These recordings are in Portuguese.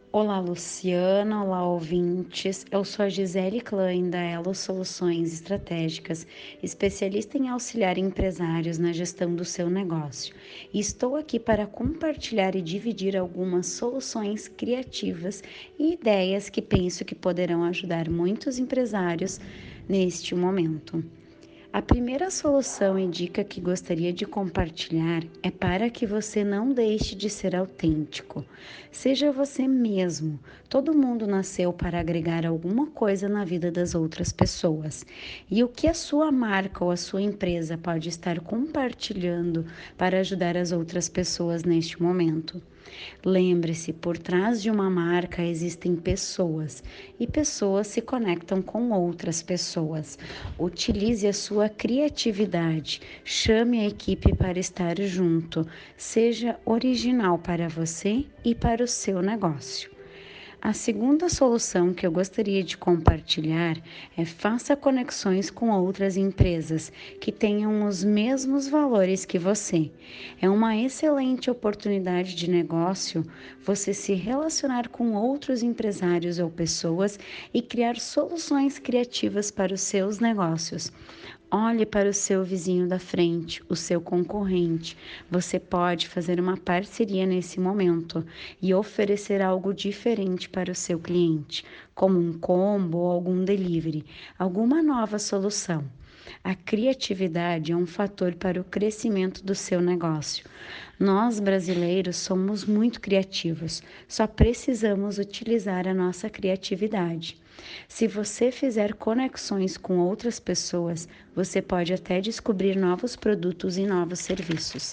Olá, Luciana. Olá, ouvintes. Eu sou a Gisele Klein, da Elo Soluções Estratégicas, especialista em auxiliar empresários na gestão do seu negócio. E estou aqui para compartilhar e dividir algumas soluções criativas e ideias que penso que poderão ajudar muitos empresários neste momento. A primeira solução e dica que gostaria de compartilhar é para que você não deixe de ser autêntico. Seja você mesmo. Todo mundo nasceu para agregar alguma coisa na vida das outras pessoas. E o que a sua marca ou a sua empresa pode estar compartilhando para ajudar as outras pessoas neste momento? Lembre-se, por trás de uma marca existem pessoas e pessoas se conectam com outras pessoas. Utilize a sua criatividade, chame a equipe para estar junto, seja original para você e para o seu negócio. A segunda solução que eu gostaria de compartilhar é faça conexões com outras empresas que tenham os mesmos valores que você. É uma excelente oportunidade de negócio você se relacionar com outros empresários ou pessoas e criar soluções criativas para os seus negócios. Olhe para o seu vizinho da frente, o seu concorrente. Você pode fazer uma parceria nesse momento e oferecer algo diferente para o seu cliente, como um combo ou algum delivery, alguma nova solução. A criatividade é um fator para o crescimento do seu negócio. Nós, brasileiros, somos muito criativos, só precisamos utilizar a nossa criatividade. Se você fizer conexões com outras pessoas, você pode até descobrir novos produtos e novos serviços.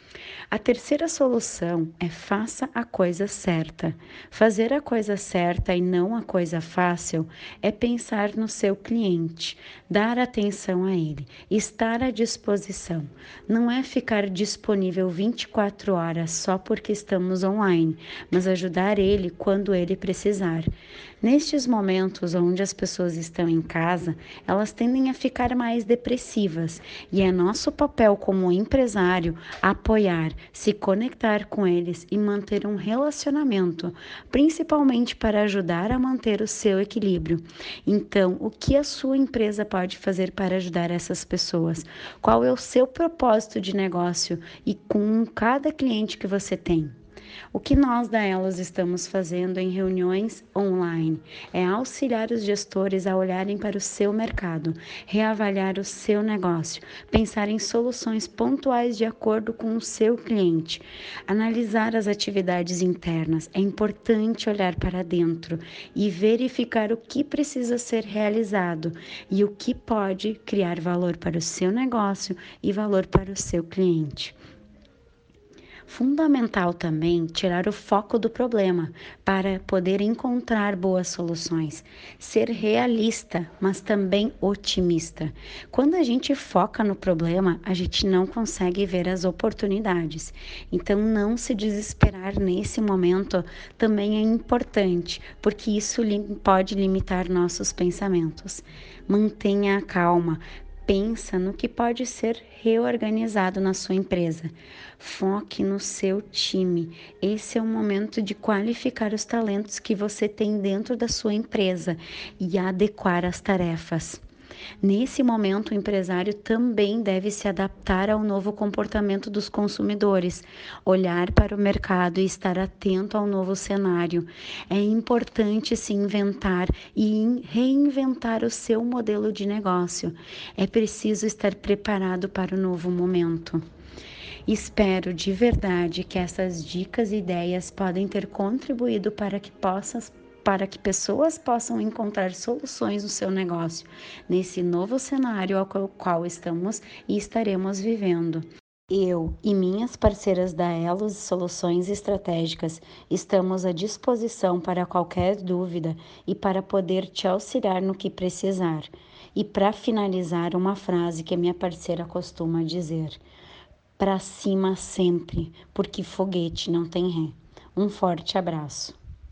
A terceira solução é faça a coisa certa. Fazer a coisa certa e não a coisa fácil é pensar no seu cliente, dar atenção a ele, estar à disposição. Não é ficar disponível 24 horas só porque estamos online, mas ajudar ele quando ele precisar. Nestes momentos onde as pessoas estão em casa, elas tendem a ficar mais depressivas e é nosso papel como empresário apoiar, se conectar com eles e manter um relacionamento, principalmente para ajudar a manter o seu equilíbrio. Então, o que a sua empresa pode fazer para ajudar essas pessoas? Qual é o seu propósito de negócio e com cada cliente que você tem? O que nós da Elos estamos fazendo em reuniões online é auxiliar os gestores a olharem para o seu mercado, reavaliar o seu negócio, pensar em soluções pontuais de acordo com o seu cliente, analisar as atividades internas. É importante olhar para dentro e verificar o que precisa ser realizado e o que pode criar valor para o seu negócio e valor para o seu cliente. Fundamental também tirar o foco do problema para poder encontrar boas soluções. Ser realista, mas também otimista. Quando a gente foca no problema, a gente não consegue ver as oportunidades. Então, não se desesperar nesse momento também é importante, porque isso pode limitar nossos pensamentos. Mantenha a calma. Pensa no que pode ser reorganizado na sua empresa. Foque no seu time. Esse é o momento de qualificar os talentos que você tem dentro da sua empresa e adequar as tarefas. Nesse momento, o empresário também deve se adaptar ao novo comportamento dos consumidores, olhar para o mercado e estar atento ao novo cenário. É importante se inventar e reinventar o seu modelo de negócio. É preciso estar preparado para o novo momento. Espero de verdade que essas dicas e ideias podem ter contribuído para que pessoas possam encontrar soluções no seu negócio, nesse novo cenário ao qual estamos e estaremos vivendo. Eu e minhas parceiras da Elos Soluções Estratégicas estamos à disposição para qualquer dúvida e para poder te auxiliar no que precisar. E para finalizar, uma frase que a minha parceira costuma dizer: para cima sempre, porque foguete não tem ré. Um forte abraço.